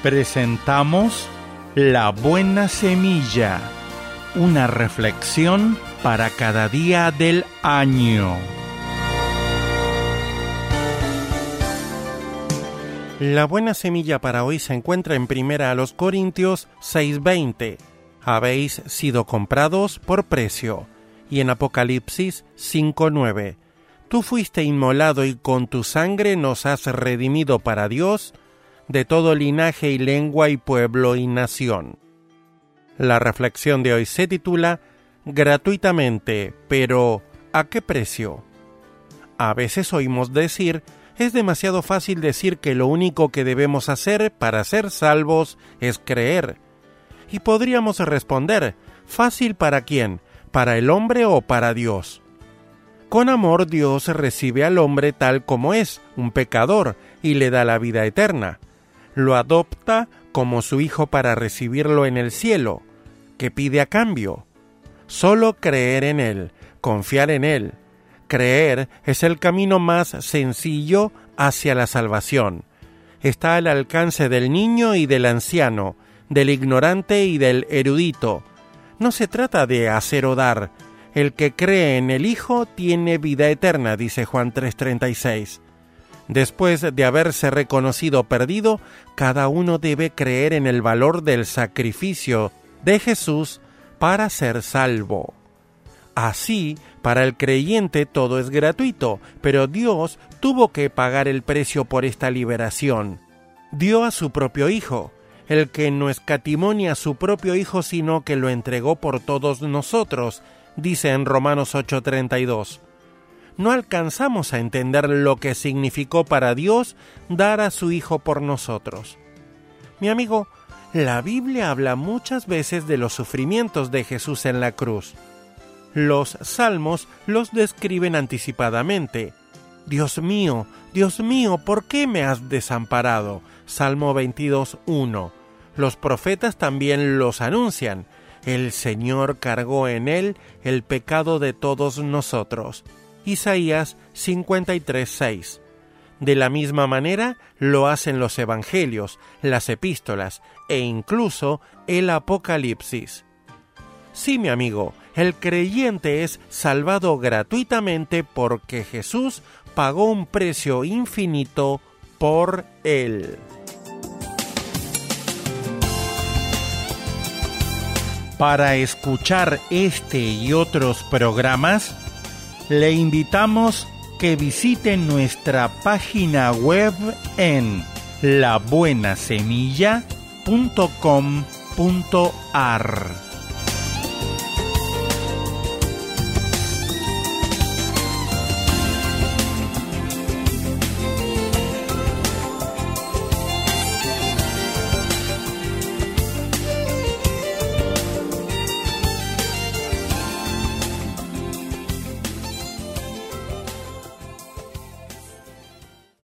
Presentamos La Buena Semilla, una reflexión para cada día del año. La buena semilla para hoy se encuentra en 1 Corintios 6:20. Habéis sido comprados por precio. Y en Apocalipsis 5:9. Tú fuiste inmolado y con tu sangre nos has redimido para Dios de todo linaje y lengua y pueblo y nación. La reflexión de hoy se titula Gratuitamente, pero ¿a qué precio? A veces oímos decir, es demasiado fácil decir que lo único que debemos hacer para ser salvos es creer. Y podríamos responder, ¿fácil para quién? ¿Para el hombre o para Dios? Con amor Dios recibe al hombre tal como es, un pecador, y le da la vida eterna. Lo adopta como su hijo para recibirlo en el cielo. ¿Qué pide a cambio? Solo creer en Él, confiar en Él. Creer es el camino más sencillo hacia la salvación. Está al alcance del niño y del anciano, del ignorante y del erudito. No se trata de hacer o dar. El que cree en el Hijo tiene vida eterna, dice Juan 3:36. Después de haberse reconocido perdido, cada uno debe creer en el valor del sacrificio de Jesús para ser salvo. Así, para el creyente todo es gratuito, pero Dios tuvo que pagar el precio por esta liberación. Dio a su propio Hijo, el que no escatimó ni a su propio Hijo, sino que lo entregó por todos nosotros, dice en Romanos 8:32. No alcanzamos a entender lo que significó para Dios dar a su Hijo por nosotros. Mi amigo, la Biblia habla muchas veces de los sufrimientos de Jesús en la cruz. Los salmos los describen anticipadamente. Dios mío, ¿por qué me has desamparado? Salmo 22:1. Los profetas también los anuncian. El Señor cargó en él el pecado de todos nosotros. Isaías 53:6. De la misma manera lo hacen los evangelios, las epístolas e incluso el Apocalipsis. Sí, mi amigo, el creyente es salvado gratuitamente porque Jesús pagó un precio infinito por él. Para escuchar este y otros programas, le invitamos que visite nuestra página web en labuenasemilla.com.ar.